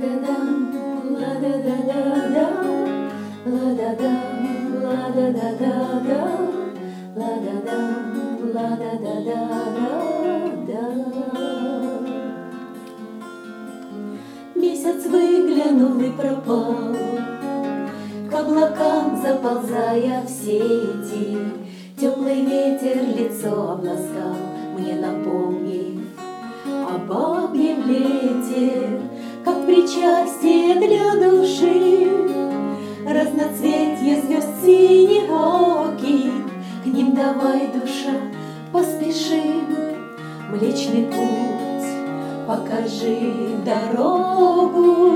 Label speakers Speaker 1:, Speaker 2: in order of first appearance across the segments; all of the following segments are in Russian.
Speaker 1: Месяц выглянул и пропал, к облакам заползая в сети. Теплый ветер лицо обласкал, мне напомнив об бабьем лете, как причастие для души. Разноцветье звезд синеоких, к ним давай, душа, поспешим. Млечный путь, покажи дорогу.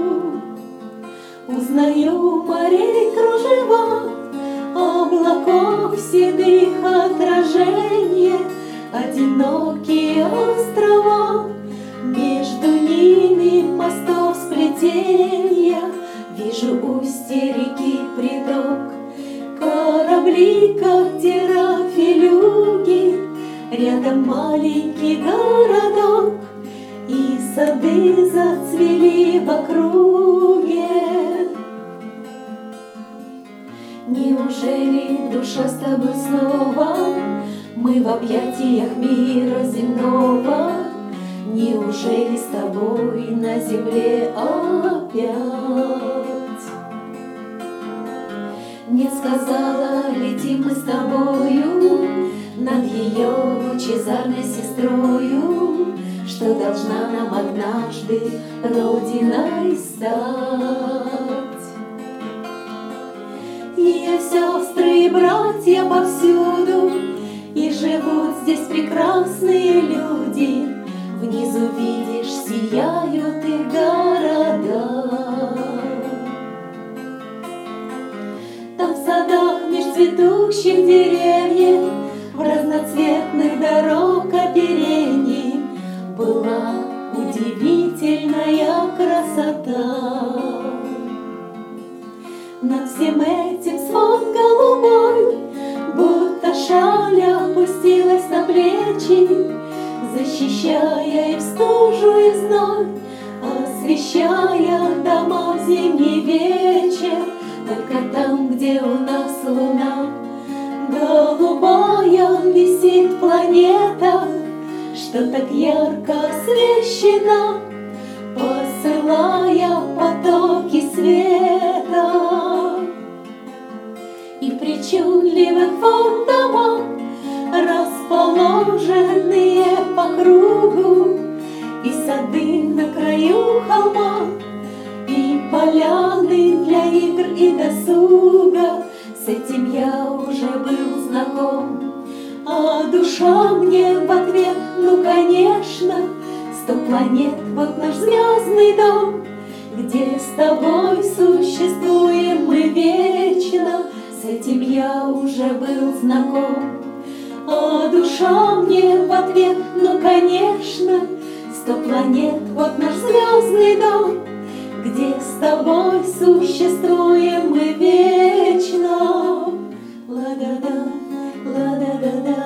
Speaker 1: Узнаю морей кружева, облаков седых отражение, одинокие острова, между ними мостов сплетенья. Вижу устье реки приток, корабли, как терафилюги, рядом маленький городок, и сады зацвели в округе. Неужели, душа, с тобой снова мы в объятиях мира земного? Неужели с тобой на земле опять? Нет, сказала, летим мы с тобою над ее лучезарной сестрою, что должна нам однажды родиной стать. Ее сестры и братья повсюду, и живут здесь прекрасные люди. Внизу, видишь, сияют их города. Там в садах меж цветущих деревьев, в разноцветных дорог оперений была удивительная красота. Над всем этим свод голубой, будто шаль опустилась на плечи, защищая и в стужу, и в зной, освещая дома в зимний вечер. Только там, где у нас луна голубая, висит планета, что так ярко освещена, посылая потоки света. И в причудливых форм дома, расположенные по кругу, и сады на краю холма, и поляны для игр и досуга. С этим я уже был знаком, а душа мне в ответ: ну, конечно, 100 планет, вот наш звездный дом, где с тобой существуем мы вечно. С этим я уже был знаком, а душа мне в ответ: ну, конечно, 100 планет, вот наш звездный дом, где с тобой существуем мы вечно. Ла-да-да, ла-да-да-да.